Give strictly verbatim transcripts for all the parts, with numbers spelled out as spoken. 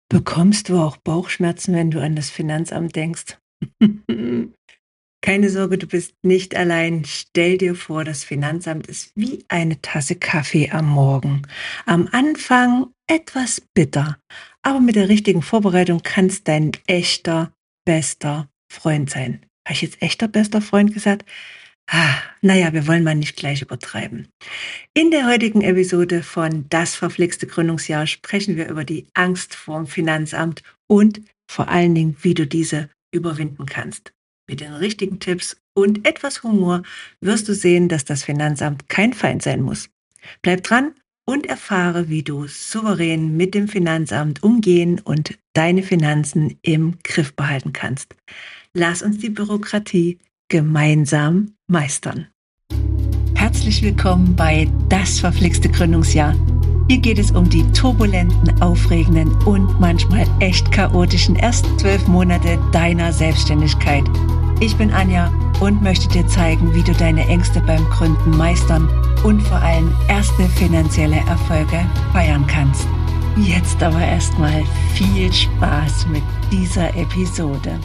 Bekommst du auch Bauchschmerzen, wenn du an das Finanzamt denkst? Keine Sorge, du bist nicht allein. Stell dir vor, das Finanzamt ist wie eine Tasse Kaffee am Morgen. Am Anfang etwas bitter, aber mit der richtigen Vorbereitung kann es dein echter, bester Freund sein. Habe ich jetzt echter, bester Freund gesagt? Ah, naja, wir wollen mal nicht gleich übertreiben. In der heutigen Episode von Das verflixte Gründungsjahr sprechen wir über die Angst vorm Finanzamt und vor allen Dingen, wie du diese überwinden kannst. Mit den richtigen Tipps und etwas Humor wirst du sehen, dass das Finanzamt kein Feind sein muss. Bleib dran und erfahre, wie du souverän mit dem Finanzamt umgehen und deine Finanzen im Griff behalten kannst. Lass uns die Bürokratie gemeinsam meistern. Herzlich willkommen bei Das verflixte Gründungsjahr. Hier geht es um die turbulenten, aufregenden und manchmal echt chaotischen ersten zwölf Monate deiner Selbstständigkeit. Ich bin Anja und möchte dir zeigen, wie du deine Ängste beim Gründen meistern und vor allem erste finanzielle Erfolge feiern kannst. Jetzt aber erstmal viel Spaß mit dieser Episode.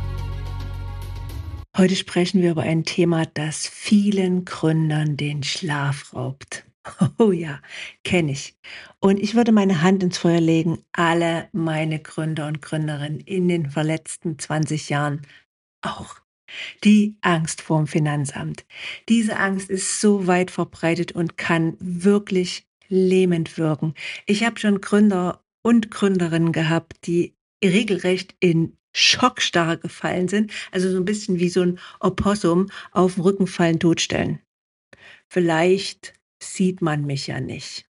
Heute sprechen wir über ein Thema, das vielen Gründern den Schlaf raubt. Oh ja, kenne ich. Und ich würde meine Hand ins Feuer legen, alle meine Gründer und Gründerinnen in den verletzten zwanzig Jahren auch. Die Angst vorm Finanzamt. Diese Angst ist so weit verbreitet und kann wirklich lähmend wirken. Ich habe schon Gründer und Gründerinnen gehabt, die regelrecht in Schockstarre gefallen sind, also so ein bisschen wie so ein Opossum auf den Rücken fallen, totstellen. Vielleicht sieht man mich ja nicht.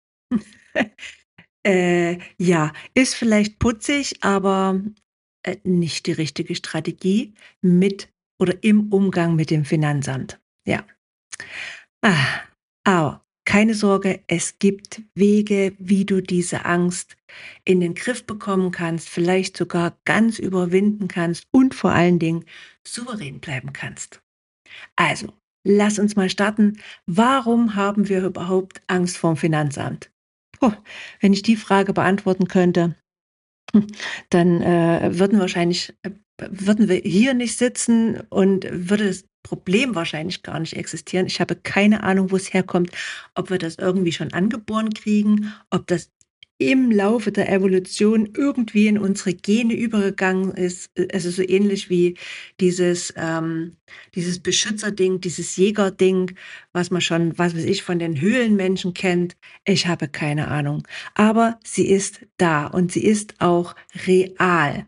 äh, ja, ist vielleicht putzig, aber äh, nicht die richtige Strategie mit oder im Umgang mit dem Finanzamt. Ja. Ah, aber keine Sorge, es gibt Wege, wie du diese Angst in den Griff bekommen kannst, vielleicht sogar ganz überwinden kannst und vor allen Dingen souverän bleiben kannst. Also, lass uns mal starten. Warum haben wir überhaupt Angst vorm Finanzamt? Puh, wenn ich die Frage beantworten könnte, dann äh, würden wahrscheinlich, äh, würden wir hier nicht sitzen und würde das Problem wahrscheinlich gar nicht existieren. Ich habe keine Ahnung, wo es herkommt, ob wir das irgendwie schon angeboren kriegen, ob das im Laufe der Evolution irgendwie in unsere Gene übergegangen ist. Also so ähnlich wie dieses, ähm, dieses Beschützerding, dieses Jägerding, was man schon, was weiß ich, von den Höhlenmenschen kennt. Ich habe keine Ahnung. Aber sie ist da und sie ist auch real.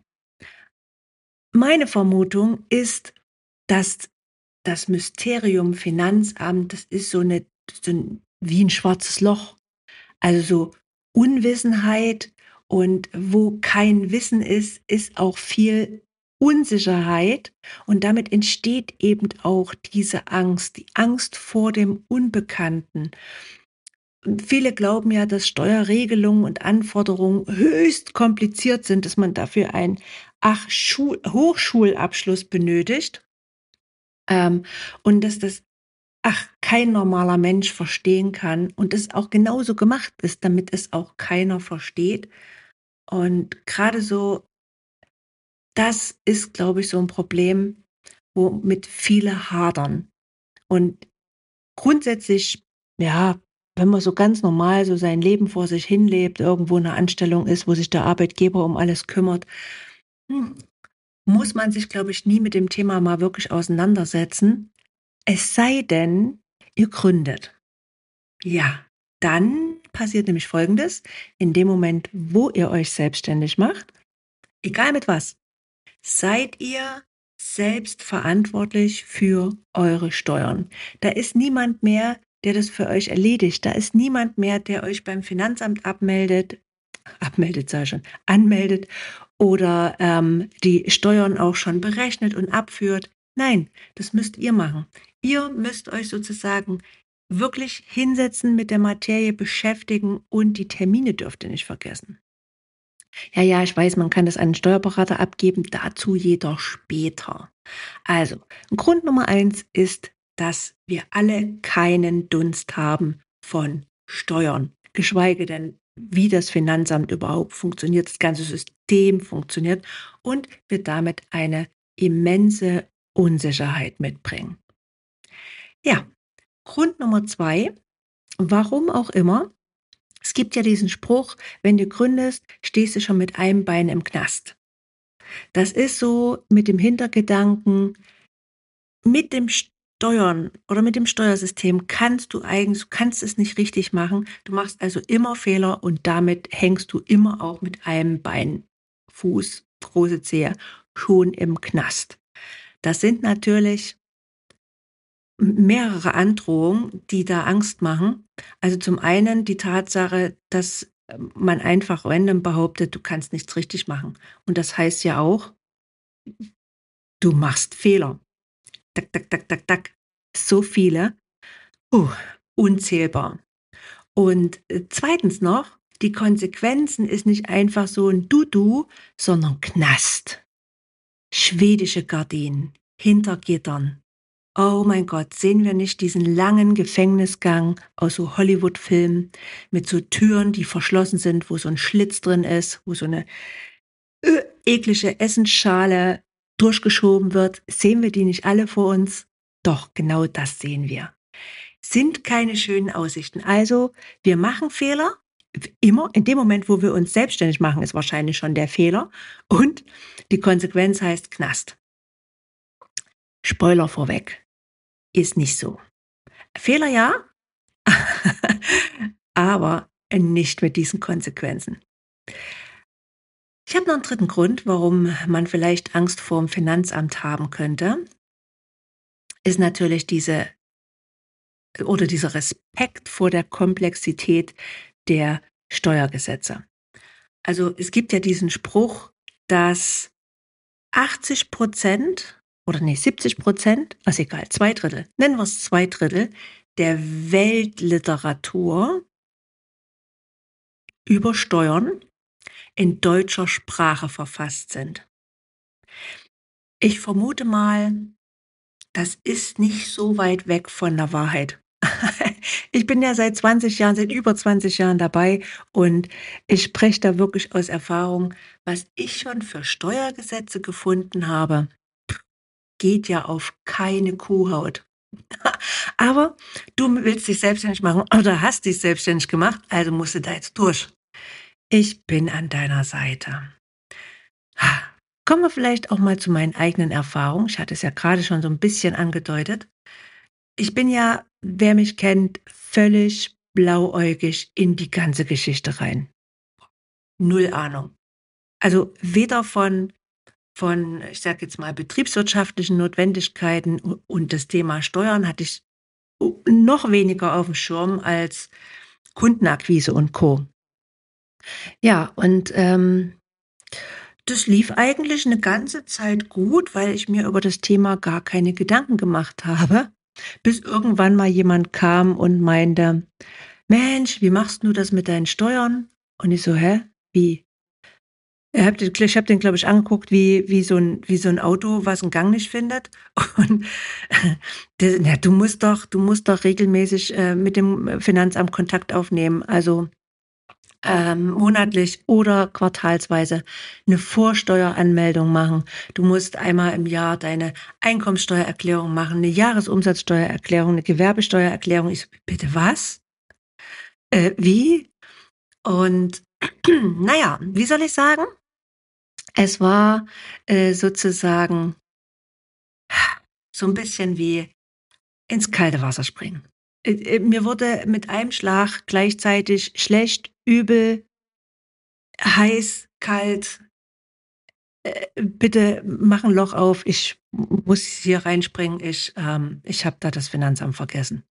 Meine Vermutung ist, dass das Mysterium Finanzamt, das ist so eine, so ein, wie ein schwarzes Loch. Also so Unwissenheit, und wo kein Wissen ist, ist auch viel Unsicherheit, und damit entsteht eben auch diese Angst, die Angst vor dem Unbekannten. Und viele glauben ja, dass Steuerregelungen und Anforderungen höchst kompliziert sind, dass man dafür einen ach, Schul Hochschulabschluss benötigt, ähm, und dass das ach, kein normaler Mensch verstehen kann und es auch genauso gemacht ist, damit es auch keiner versteht. Und gerade so, das ist, glaube ich, so ein Problem, womit viele hadern. Und grundsätzlich, ja, wenn man so ganz normal so sein Leben vor sich hinlebt, irgendwo in 'ner Anstellung ist, wo sich der Arbeitgeber um alles kümmert, hm, muss man sich, glaube ich, nie mit dem Thema mal wirklich auseinandersetzen. Es sei denn, ihr gründet. Ja, dann passiert nämlich Folgendes: In dem Moment, wo ihr euch selbstständig macht, egal mit was, seid ihr selbst verantwortlich für eure Steuern. Da ist niemand mehr, der das für euch erledigt. Da ist niemand mehr, der euch beim Finanzamt abmeldet, abmeldet sage ich schon, anmeldet oder ähm, die Steuern auch schon berechnet und abführt. Nein, das müsst ihr machen. Ihr müsst euch sozusagen wirklich hinsetzen, mit der Materie beschäftigen, und die Termine dürft ihr nicht vergessen. Ja, ja, ich weiß, man kann das an einen Steuerberater abgeben, dazu jedoch später. Also, Grund Nummer eins ist, dass wir alle keinen Dunst haben von Steuern, geschweige denn wie das Finanzamt überhaupt funktioniert, das ganze System funktioniert und wir damit eine immense Unsicherheit mitbringen. Ja, Grund Nummer zwei, warum auch immer, es gibt ja diesen Spruch: „Wenn du gründest, stehst du schon mit einem Bein im Knast.“ Das ist so mit dem Hintergedanken, mit dem Steuern oder mit dem Steuersystem kannst du eigentlich du kannst es nicht richtig machen. Du machst also immer Fehler und damit hängst du immer auch mit einem Bein, Fuß, große Zehe schon im Knast. Das sind natürlich m mehrere Androhungen, die da Angst machen. Also, zum einen die Tatsache, dass, ähm, man einfach random behauptet, du kannst nichts richtig machen. Und das heißt ja auch, du machst Fehler. Dack, dack, dack, dack, dack. So viele, uh, unzählbar. Und, äh, zweitens noch, die Konsequenzen ist nicht einfach so 'n Du-Du, sondern Knast. Schwedische Gardinen, hinter Gittern. Oh mein Gott, sehen wir nicht diesen langen Gefängnisgang aus so Hollywood-Filmen mit so Türen, die verschlossen sind, wo so 'n Schlitz drin ist, wo so 'ne, äh, eklige Essensschale durchgeschoben wird? Sehen wir die nicht alle vor uns? Doch, genau das sehen wir. Sind keine schönen Aussichten. Also, wir machen Fehler, w immer. In dem Moment, wo wir uns selbstständig machen, ist wahrscheinlich schon der Fehler und die Konsequenz heißt Knast. Spoiler vorweg, ist nicht so. Fehler ja, aber nicht mit diesen Konsequenzen. Ich habe noch 'n dritten Grund, warum man vielleicht Angst vorm Finanzamt haben könnte ist natürlich diese oder dieser Respekt vor der Komplexität der Steuergesetze. Also, es gibt ja diesen Spruch, dass achtzig Prozent oder ne, siebzig Prozent, ist egal, zwei Drittel, nennen wir's zwei Drittel der Weltliteratur über Steuern in deutscher Sprache verfasst sind. Ich vermute mal, das ist nicht so weit weg von der Wahrheit. Ich bin ja seit zwanzig Jahren seit über zwanzig Jahren dabei und ich spreche da wirklich aus Erfahrung. Was ich schon für Steuergesetze gefunden habe, geht ja auf keine Kuhhaut. Aber du m willst dich selbstständig machen oder hast dich selbstständig gemacht, also musst du da jetzt durch. Ich bin an deiner Seite. Kommen wir vielleicht auch mal zu meinen eigenen Erfahrungen. Ich hatte es ja grade schon so 'n bisschen angedeutet. Ich bin ja, wer mich kennt, völlig blauäugig in die ganze Geschichte rein. Null Ahnung. Also, weder von von, ich sage jetzt mal, betriebswirtschaftlichen Notwendigkeiten u und das Thema Steuern hatte ich u noch weniger aufm Schirm als Kundenakquise und Co. Ja, und, ähm, das lief eigentlich 'ne ganze Zeit gut, weil ich mir über das Thema gar keine Gedanken gemacht habe, bis irgendwann mal jemand kam und meinte: „Mensch, wie machst 'n du das mit deinen Steuern?“ Und ich so: „Hä, wie?“ Er hat den ich habe den, glaube ich, angeguckt wie wie so 'n wie so 'n Auto, was 'n Gang nicht findet. Und der „Na, du musst doch du musst doch regelmäßig, äh, mit dem Finanzamt Kontakt aufnehmen, also, ähm, monatlich oder quartalsweise 'ne Vorsteueranmeldung machen. Du musst einmal im Jahr deine Einkommenssteuererklärung machen, 'ne Jahresumsatzsteuererklärung, 'ne Gewerbesteuererklärung.“ Ich so: „Bitte was?“ „Äh, wie?“ Und na ja, wie soll ich sagen? Es war, äh, sozusagen so 'n bisschen wie ins kalte Wasser springen. Äh, äh, mir wurde mit einem Schlag gleichzeitig schlecht, übel heiß, kalt. Äh, bitte mach 'n Loch auf, ich m muss hier reinspringen. Ich, ähm ich habe da das Finanzamt vergessen.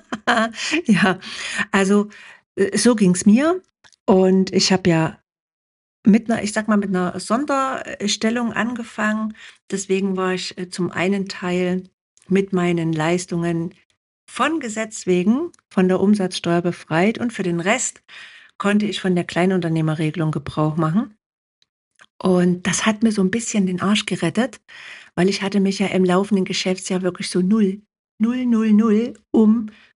Ja, also, äh, so ging's mir und ich habe ja mit 'ner ich sage mal, mit 'ner Sonder äh, Stellung angefangen. Deswegen war ich, äh, zum einen Teil mit meinen Leistungen von Gesetz wegen von der Umsatzsteuer befreit und für den Rest konnte ich von der Kleinunternehmerregelung Gebrauch machen. Und das hat mir so 'n bisschen den Arsch gerettet, weil ich hatte mich ja im laufenden Geschäftsjahr wirklich so null, null, null, null um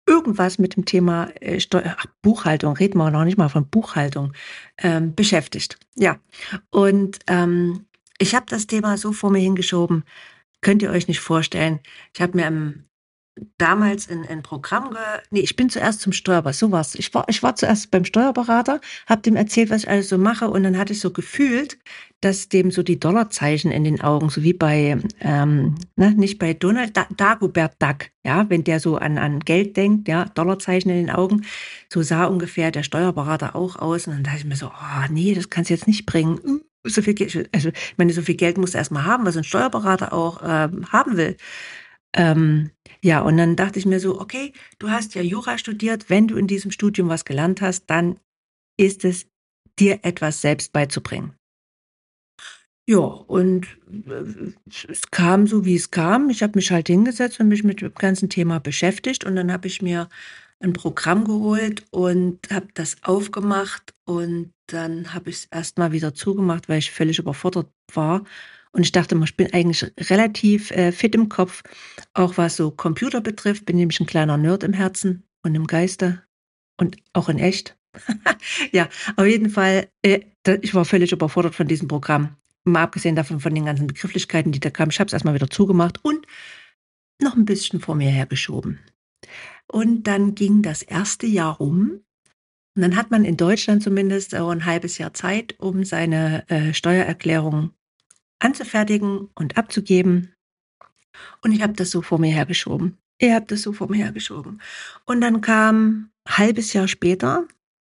irgendwas mit dem Thema äh, Steu ach, Buchhaltung, reden wir noch nicht mal von Buchhaltung, ähm, beschäftigt. Ja, und ähm, ich habe das Thema so vor mir hingeschoben, könnt ihr euch nicht vorstellen. Ich habe mir im damals in ein Programm ge ne, ich bin zuerst zum Steuerberater, so war's. Ich war ich war zuerst beim Steuerberater, habe dem erzählt, was ich alles so mache, und dann hatte ich so gefühlt, dass dem so die Dollarzeichen in den Augen, so wie bei, ähm, ne, nicht bei Donald, Da Dagobert Duck, ja, wenn der so an an Geld denkt, ja, Dollarzeichen in den Augen. So sah ungefähr der Steuerberater auch aus, und dann dachte ich mir so: „Oh ne, das kannst du jetzt nicht bringen. Hm, so viel Geld“, also, ich meine, so viel Geld musst du erst mal haben, was ein Steuerberater auch, ähm, haben will. Ähm, ja, und dann dachte ich mir so: „Okay, du hast ja Jura studiert. Wenn du in diesem Studium was gelernt hast, dann ist es, dir etwas selbst beizubringen.“ Ja, und, äh, es kam so, wie es kam. Ich habe mich halt hingesetzt und mich mit dem ganzen Thema beschäftigt, und dann habe ich mir ein Programm geholt und habe das aufgemacht, und dann habe ich's erst mal wieder zugemacht, weil ich völlig überfordert war. Und ich dachte immer, ich bin eigentlich relativ, äh, fit im Kopf, auch was so Computer betrifft, bin nämlich ein kleiner Nerd im Herzen und im Geiste und auch in echt. Ja, auf jeden Fall, äh, da ich war völlig überfordert von diesem Programm. Mal abgesehen davon von den ganzen Begrifflichkeiten, die da kamen. Ich habe es erst mal wieder zugemacht und noch ein bisschen vor mir hergeschoben. Und dann ging das erste Jahr rum, und dann hat man in Deutschland zumindest so 'n halbes Jahr Zeit, um seine, äh, Steuererklärung anzufertigen und abzugeben. Und ich habe das so vor mir hergeschoben. Ich habe das so vor mir hergeschoben. Und dann kam halbes Jahr später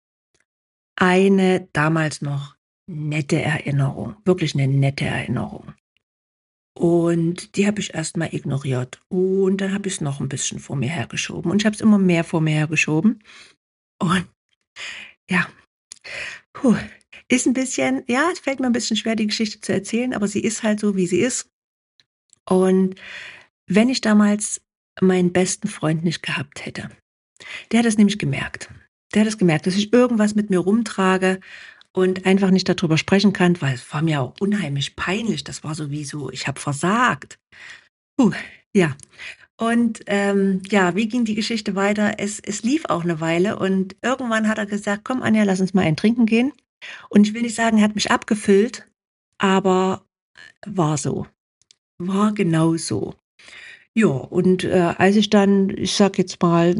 eine damals noch nette Erinnerung, wirklich 'ne nette Erinnerung. Und die habe ich erst mal ignoriert. Und dann habe ich's noch 'n bisschen vor mir hergeschoben. Und ich habe es immer mehr vor mir hergeschoben. Und ja, puh, ist 'n bisschen, ja, es fällt mir 'n bisschen schwer, die Geschichte zu erzählen, aber sie ist halt so, wie sie ist. Und wenn ich damals meinen besten Freund nicht gehabt hätte, der hat es nämlich gemerkt. Der hat es gemerkt, dass ich irgendwas mit mir rumtrage und einfach nicht dadrüber sprechen kann, weil es war mir auch unheimlich peinlich. Das war sowieso, ich habe versagt. Puh, ja. Und, ähm, ja, wie ging die Geschichte weiter? Es es lief auch 'ne Weile, und irgendwann hat er gesagt: „Komm, Anja, lass uns mal einen trinken gehen.“ Und ich will nicht sagen, er hat mich abgefüllt, aber war so. War genau so. Ja, und, äh, als ich dann, ich sage jetzt mal,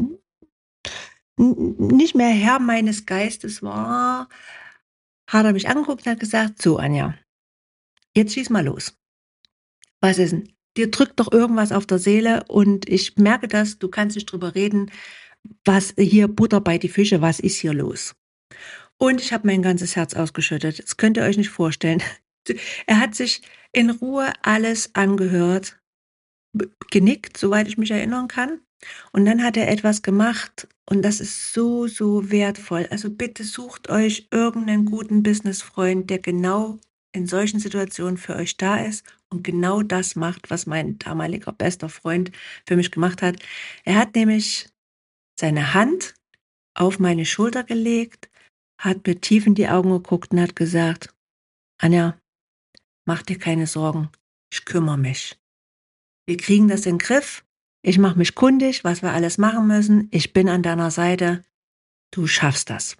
n nicht mehr Herr meines Geistes war, hat er mich angeguckt und hat gesagt: „So, Anja, jetzt schieß mal los. Was ist 'n? Dir drückt doch irgendwas auf der Seele, und ich merke das, du kannst nicht drüber reden. Was hier, Butter bei die Fische, was ist hier los?“ Und ich habe mein ganzes Herz ausgeschüttet. Das könnt ihr euch nicht vorstellen. Er hat sich in Ruhe alles angehört, b genickt, soweit ich mich erinnern kann. Und dann hat er etwas gemacht, und das ist so, so wertvoll. Also bitte sucht euch irgendeinen guten Businessfreund, der genau in solchen Situationen für euch da ist und genau das macht, was mein damaliger bester Freund für mich gemacht hat. Er hat nämlich seine Hand auf meine Schulter gelegt, hat mir tief in die Augen geguckt und hat gesagt: „Anja, mach dir keine Sorgen, ich kümmere mich. Wir kriegen das in 'n Griff. Ich mache mich kundig, was wir alles machen müssen. Ich bin an deiner Seite. Du schaffst das.“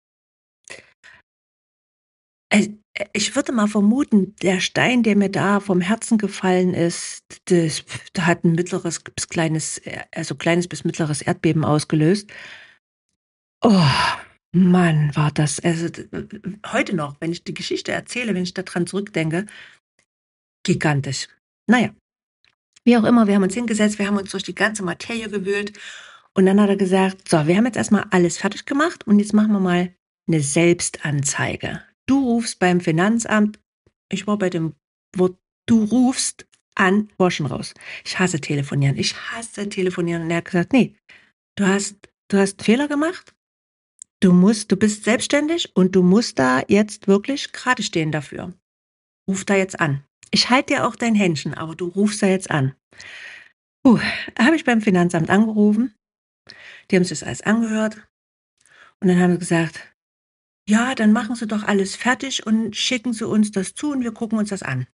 Äh, äh, ich würde mal vermuten, der Stein, der mir da vom Herzen gefallen ist, das der hat 'n mittleres bis kleines, äh, also kleines bis mittleres Erdbeben ausgelöst. Oh, Mann, war das, also, d heute noch, wenn ich die Geschichte erzähle, wenn ich da dran zurückdenke, gigantisch. Na ja, wie auch immer, wir haben uns hingesetzt, wir haben uns durch die ganze Materie gewühlt, und dann hat er gesagt: „So, wir haben jetzt erst mal alles fertig gemacht, und jetzt machen wir mal 'ne Selbstanzeige. Du rufst beim Finanzamt“, ich war bei dem Wort „du rufst“ an, war schon raus. Ich hasse telefonieren, ich hasse telefonieren. Und er hat gesagt: „Ne, du hast du hast 'n Fehler gemacht. Du musst du bist selbstständig, und du musst da jetzt wirklich gerade stehen dafür. Ruf da jetzt an. Ich halte dir auch dein Händchen, aber du rufst da jetzt an.“ Puh, habe ich beim Finanzamt angerufen. Die haben sich das alles angehört, und dann haben sie gesagt: „Ja, dann machen Sie doch alles fertig und schicken Sie uns das zu, und wir gucken uns das an.“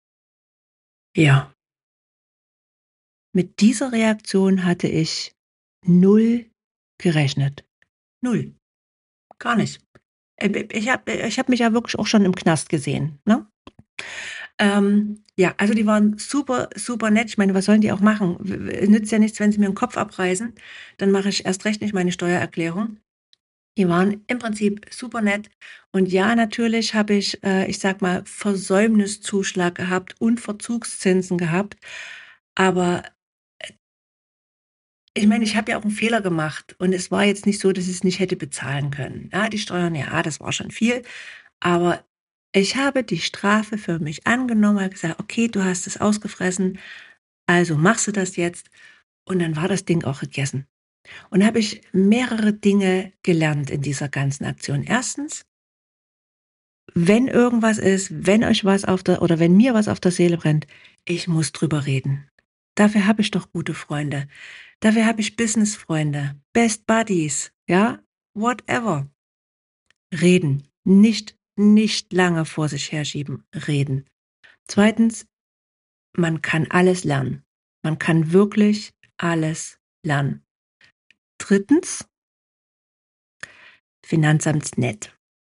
Ja, mit dieser Reaktion hatte ich null gerechnet. Null. Gar nicht. Äh, ich habe ich habe mich ja wirklich auch schon im Knast gesehen, ne? Ähm, ja, also die waren super, super nett. Ich meine, was sollen die auch machen? W w nützt ja nichts, wenn sie mir 'n Kopf abreißen, dann mache ich erst recht nicht meine Steuererklärung. Die waren im Prinzip super nett. Und ja, natürlich habe ich, äh, ich sage mal, Versäumniszuschlag gehabt und Verzugszinsen gehabt. Aber ich meine, ich habe ja auch 'n Fehler gemacht und es war jetzt nicht so, dass ich's nicht hätte bezahlen können. Ja, die Steuern, ja, das war schon viel, aber ich habe die Strafe für mich angenommen, habe gesagt: „Okay, du hast es ausgefressen, also machst du das jetzt.“ Und dann war das Ding auch gegessen. Und da habe ich mehrere Dinge gelernt in dieser ganzen Aktion. Erstens: Wenn irgendwas ist, wenn euch was auf der oder wenn mir was auf der Seele brennt, ich muss drüber reden. Dafür habe ich doch gute Freunde. Dafür habe ich Businessfreunde, Best Buddies, ja, whatever. Reden, nicht nicht lange vor sich herschieben, reden. Zweitens: Man kann alles lernen. Man kann wirklich alles lernen. Drittens: Finanzamt ist nett.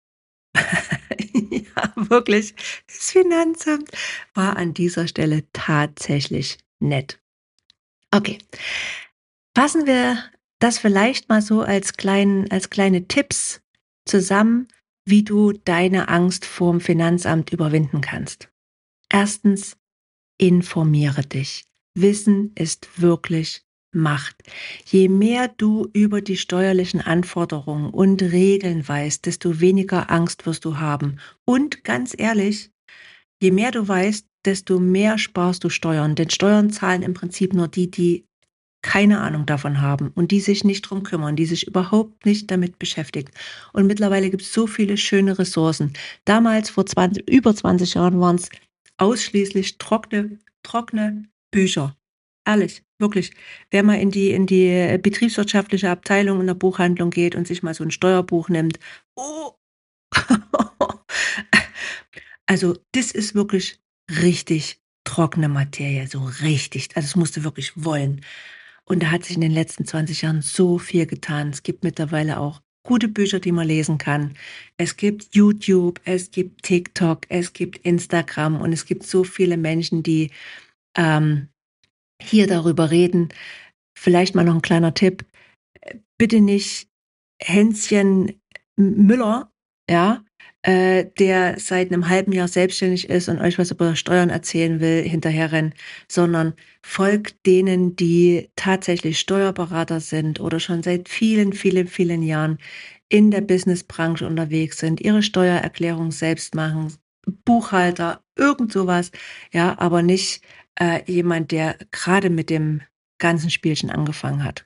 Ja, wirklich. Das Finanzamt war an dieser Stelle tatsächlich nett. Okay. Fassen wir das vielleicht mal so als kleinen als kleine Tipps zusammen, wie du deine Angst vorm Finanzamt überwinden kannst. Erstens: Informiere dich. Wissen ist wirklich Macht. Je mehr du über die steuerlichen Anforderungen und Regeln weißt, desto weniger Angst wirst du haben. Und ganz ehrlich, je mehr du weißt, desto mehr sparst du Steuern. Denn Steuern zahlen im Prinzip nur die, die keine Ahnung davon haben und die sich nicht drum kümmern, die sich überhaupt nicht damit beschäftigen. Und mittlerweile gibt's so viele schöne Ressourcen. Damals vor zwanzig über zwanzig Jahren waren's ausschließlich trockene trockene Bücher. Ehrlich, wirklich. Wer mal in die in die, äh, betriebswirtschaftliche Abteilung in der Buchhandlung geht und sich mal so 'n Steuerbuch nimmt. Oh. Also, das ist wirklich richtig trockene Materie, so richtig. Also, das musst du wirklich wollen. Und da hat sich in den letzten zwanzig Jahren so viel getan. Es gibt mittlerweile auch gute Bücher, die man lesen kann. Es gibt YouTube, es gibt TikTok, es gibt Instagram und es gibt so viele Menschen, die, ähm, hier darüber reden. Vielleicht mal noch 'n kleiner Tipp: Äh, bitte nicht Hänschen M Müller, ja, äh, der seit 'nem halben Jahr selbstständig ist und euch was über Steuern erzählen will, hinterherrennen, sondern folgt denen, die tatsächlich Steuerberater sind oder schon seit vielen, vielen, vielen Jahren in der Businessbranche unterwegs sind, ihre Steuererklärung selbst machen, Buchhalter, irgend so was, ja, aber nicht, äh, jemand, der grade mit dem ganzen Spielchen angefangen hat.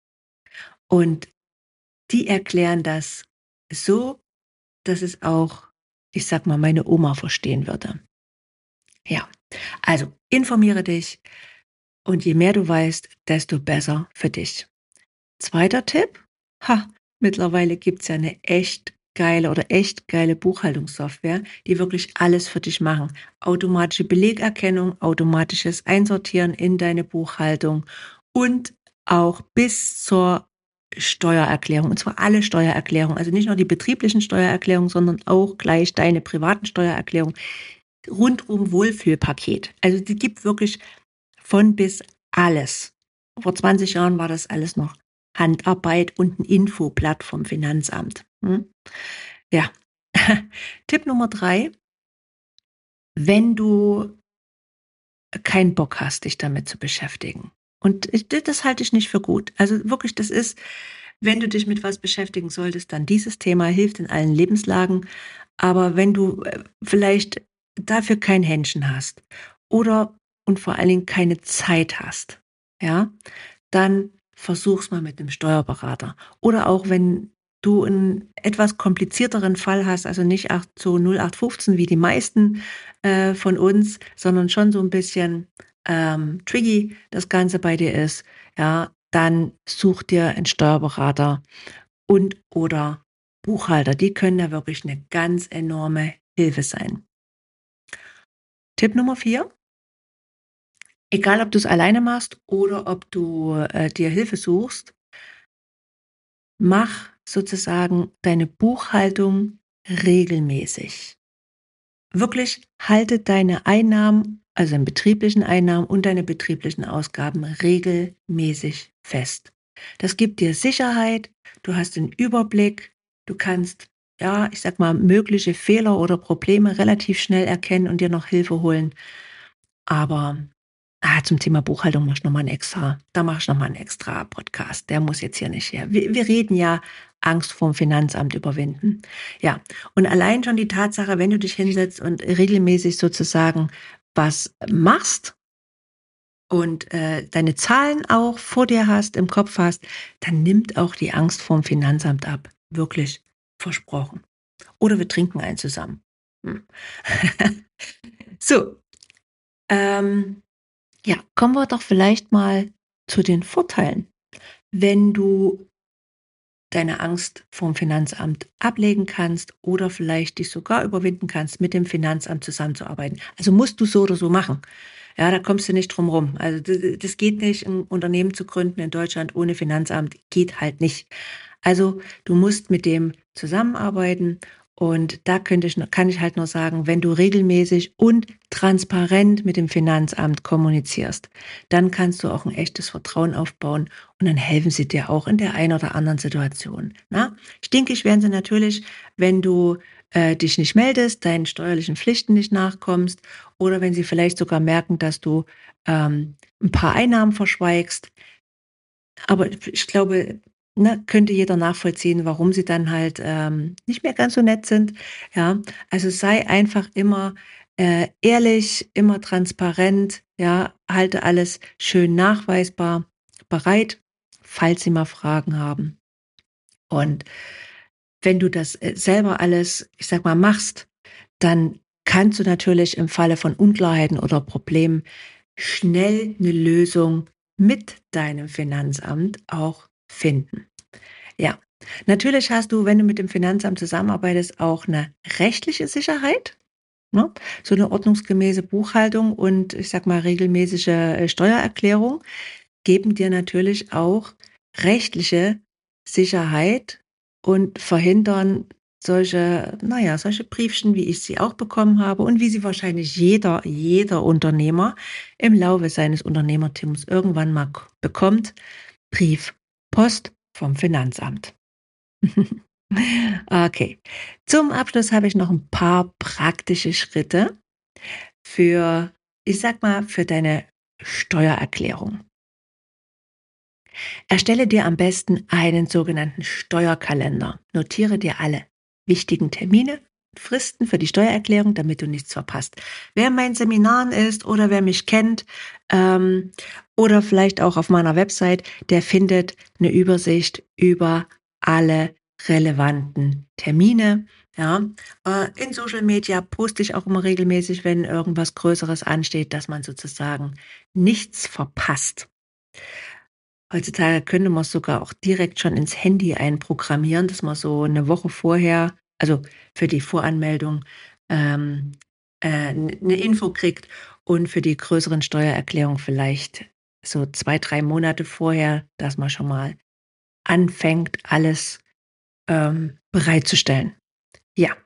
Und die erklären das so, dass es auch, ich sage mal, meine Oma verstehen würde. Ja, also informiere dich und je mehr du weißt, desto besser für dich. Zweiter Tipp: Ha, mittlerweile gibt's ja 'ne echt geile oder echt geile Buchhaltungssoftware, die wirklich alles für dich machen. Automatische Belegerkennung, automatisches Einsortieren in deine Buchhaltung und auch bis zur Steuererklärung, und zwar alle Steuererklärungen. Also, nicht nur die betrieblichen Steuererklärungen, sondern auch gleich deine privaten Steuererklärungen. Rundum Wohlfühlpaket. Also, die gibt wirklich von bis alles. Vor zwanzig Jahren war das alles noch Handarbeit und 'n Infoblatt vom Finanzamt, mhm. Ja. Tipp Nummer drei: Wenn du keinen Bock hast, dich damit zu beschäftigen. Und ich d das halte ich nicht für gut. Also, wirklich, das ist wenn du dich mit was beschäftigen solltest, dann dieses Thema, hilft in allen Lebenslagen. Aber wenn du, äh, vielleicht dafür kein Händchen hast oder und vor allen Dingen keine Zeit hast, ja, dann versuch's mal mit 'nem Steuerberater. Oder auch wenn du 'n etwas komplizierteren Fall hast, also nicht acht so null acht fünfzehn wie die meisten, äh, von uns, sondern schon so 'n bisschen, ähm, tricky das Ganze bei dir ist, ja, dann such dir 'n Steuerberater und oder Buchhalter. Die können da wirklich 'ne ganz enorme Hilfe sein. Tipp Nummer vier: Egal, ob du's alleine machst oder ob du, äh, dir Hilfe suchst. mach sozusagen deine Buchhaltung regelmäßig. Wirklich halte deine Einnahmen, also deine betrieblichen Einnahmen und deine betrieblichen Ausgaben regelmäßig fest. Das gibt dir Sicherheit, du hast den Überblick, du kannst, ja, ich sag mal, mögliche Fehler oder Probleme relativ schnell erkennen und dir noch Hilfe holen. Aber ah, zum Thema Buchhaltung mach ich noch mal 'n extra da mache ich noch mal 'n extra Podcast. Der muss jetzt hier nicht her. Wir wir reden ja Angst vorm Finanzamt überwinden. Ja, und allein schon die Tatsache, wenn du dich hinsetzt und regelmäßig sozusagen was machst und, äh, deine Zahlen auch vor dir hast, im Kopf hast, dann nimmt auch die Angst vorm Finanzamt ab. Wirklich, versprochen. Oder wir trinken einen zusammen. Hm. So, ähm ja, kommen wir doch vielleicht mal zu den Vorteilen. Wenn du deine Angst vorm Finanzamt ablegen kannst oder vielleicht dich sogar überwinden kannst, mit dem Finanzamt zusammenzuarbeiten. Also musst du so oder so machen. Ja, da kommst du nicht drum rum. Also d d das geht nicht, 'n Unternehmen zu gründen in Deutschland ohne Finanzamt, geht halt nicht. Also, du musst mit dem zusammenarbeiten und da könnte ich nur kann ich halt nur sagen, wenn du regelmäßig und transparent mit dem Finanzamt kommunizierst, dann kannst du auch 'n echtes Vertrauen aufbauen und dann helfen sie dir auch in der einen oder anderen Situation, ne? Stinkig werden sie natürlich, wenn du, äh, dich nicht meldest, deinen steuerlichen Pflichten nicht nachkommst oder wenn sie vielleicht sogar merken, dass du, ähm, 'n paar Einnahmen verschweigst. Aber ich glaube, ne, könnte jeder nachvollziehen, warum sie dann halt, ähm, nicht mehr ganz so nett sind, ja? Also, sei einfach immer, äh, ehrlich, immer transparent, ja? Halte alles schön nachweisbar bereit, falls sie mal Fragen haben. Und wenn du das, äh, selber alles, ich sage mal, machst, dann kannst du natürlich im Falle von Unklarheiten oder Problemen schnell 'ne Lösung mit deinem Finanzamt auch finden. Ja, natürlich hast du, wenn du mit dem Finanzamt zusammenarbeitest, auch 'ne rechtliche Sicherheit, ne? So 'ne ordnungsgemäße Buchhaltung und ich sage mal, regelmäßige, äh, Steuererklärung geben dir natürlich auch rechtliche Sicherheit und verhindern solche na ja, solche Briefchen, wie ich sie auch bekommen habe und wie sie wahrscheinlich jeder jeder Unternehmer im Laufe seines Unternehmertums irgendwann mal k bekommt: Brief, Post vom Finanzamt. Okay. Zum Abschluss habe ich noch 'n paar praktische Schritte für, ich sage mal, für deine Steuererklärung. Erstelle dir am besten einen sogenannten Steuerkalender. Notiere dir alle wichtigen Termine, Fristen für die Steuererklärung, damit du nichts verpasst. Wer in meinen Seminaren ist oder wer mich kennt, ähm, oder vielleicht auch auf meiner Website, der findet 'ne Übersicht über alle relevanten Termine, ja? Äh, in Social Media poste ich auch immer regelmäßig, wenn irgendwas Größeres ansteht, dass man sozusagen nichts verpasst. Heutzutage könnte man's sogar auch direkt schon ins Handy einprogrammieren, dass man so 'ne Woche vorher also, für die Voranmeldung, ähm, äh, 'n 'ne Info kriegt und für die größeren Steuererklärungen vielleicht so zwei, drei Monate vorher, dass man schon mal anfängt, alles, ähm, bereitzustellen. Ja.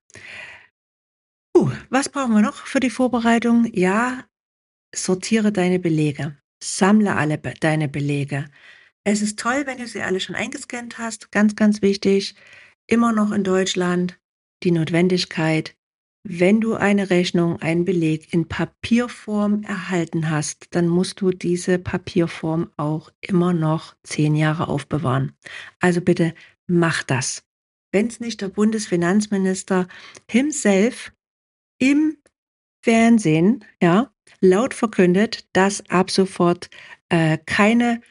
Uh, was brauchen wir noch für die Vorbereitung? Ja, sortiere deine Belege. Sammle alle be deine Belege. Es ist toll, wenn du sie alle schon eingescannt hast, ganz, ganz wichtig. Immer noch in Deutschland die Notwendigkeit, wenn du eine Rechnung, einen Beleg in Papierform erhalten hast, dann musst du diese Papierform auch immer noch zehn Jahre aufbewahren. Also, bitte mach das. Wenn's nicht der Bundesfinanzminister himself im Fernsehen, ja, laut verkündet, dass ab sofort, äh, keine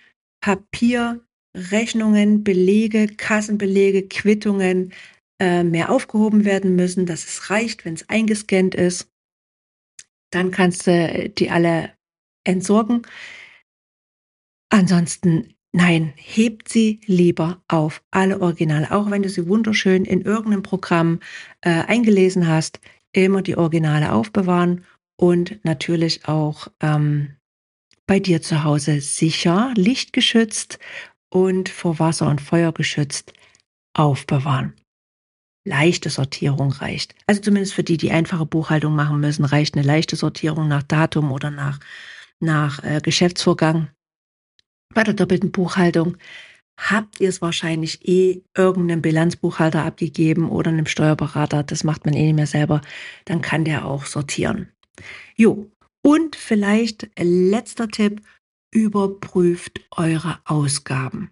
Papierrechnungen, Belege, Kassenbelege, Quittungen, äh, mehr aufgehoben werden müssen, dass es reicht, wenn's eingescannt ist. Dann kannst du die alle entsorgen. Ansonsten nein, hebt sie lieber auf, alle Originale. Auch wenn du sie wunderschön in irgend 'nem Programm, äh, eingelesen hast, immer die Originale aufbewahren und natürlich auch, ähm, bei dir zu Hause sicher, lichtgeschützt und vor Wasser und Feuer geschützt aufbewahren. Leichte Sortierung reicht. Also zumindest für die, die einfache Buchhaltung machen müssen, reicht eine leichte Sortierung nach Datum oder nach, nach äh, Geschäftsvorgang. Bei der doppelten Buchhaltung habt ihr es wahrscheinlich eh irgendeinem Bilanzbuchhalter abgegeben oder einem Steuerberater. Das macht man eh nicht mehr selber. Dann kann der auch sortieren. Jo, und vielleicht letzter Tipp, überprüft eure Ausgaben.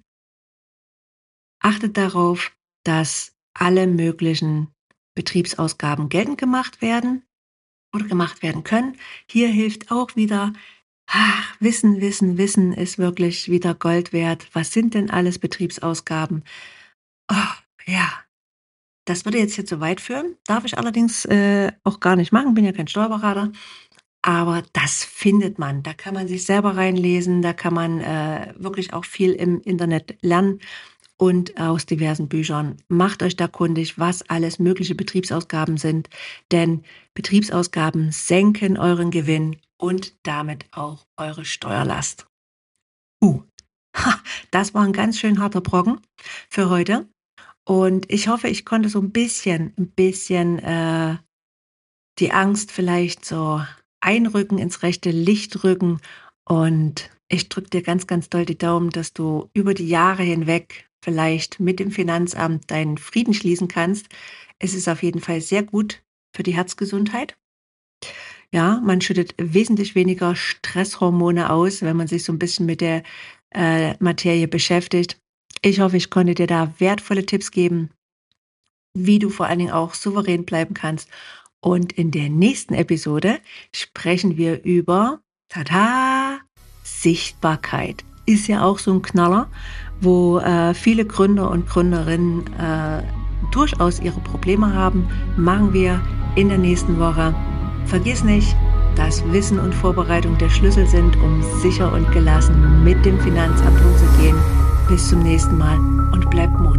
Achtet darauf, dass alle möglichen Betriebsausgaben geltend gemacht werden oder gemacht werden können. Hier hilft auch wieder, ach, Wissen, Wissen, Wissen ist wirklich wieder Gold wert. Was sind denn alles Betriebsausgaben? Oh, ja, das würde jetzt hier zu weit führen. Darf ich allerdings äh, auch gar nicht machen, bin ja kein Steuerberater. Aber das findet man. Da kann man sich selber reinlesen, da kann man äh, wirklich auch viel im Internet lernen und aus diversen Büchern. Macht euch da kundig, was alles mögliche Betriebsausgaben sind, denn Betriebsausgaben senken euren Gewinn und damit auch eure Steuerlast. Uh, ha, das war ein ganz schön harter Brocken für heute und ich hoffe, ich konnte so ein bisschen, ein bisschen äh, die Angst vielleicht so einrücken, ins rechte Licht rücken. Und ich drücke dir ganz, ganz doll die Daumen, dass du über die Jahre hinweg vielleicht mit dem Finanzamt deinen Frieden schließen kannst. Es ist auf jeden Fall sehr gut für die Herzgesundheit. Ja, man schüttet wesentlich weniger Stresshormone aus, wenn man sich so ein bisschen mit der äh, Materie beschäftigt. Ich hoffe, ich konnte dir da wertvolle Tipps geben, wie du vor allen Dingen auch souverän bleiben kannst. Und in der nächsten Episode sprechen wir über, tada, Sichtbarkeit. Ist ja auch so ein Knaller, wo äh, viele Gründer und Gründerinnen äh, durchaus ihre Probleme haben. Machen wir in der nächsten Woche. Vergiss nicht, dass Wissen und Vorbereitung der Schlüssel sind, um sicher und gelassen mit dem Finanzamt umzugehen. Bis zum nächsten Mal und bleib mutig.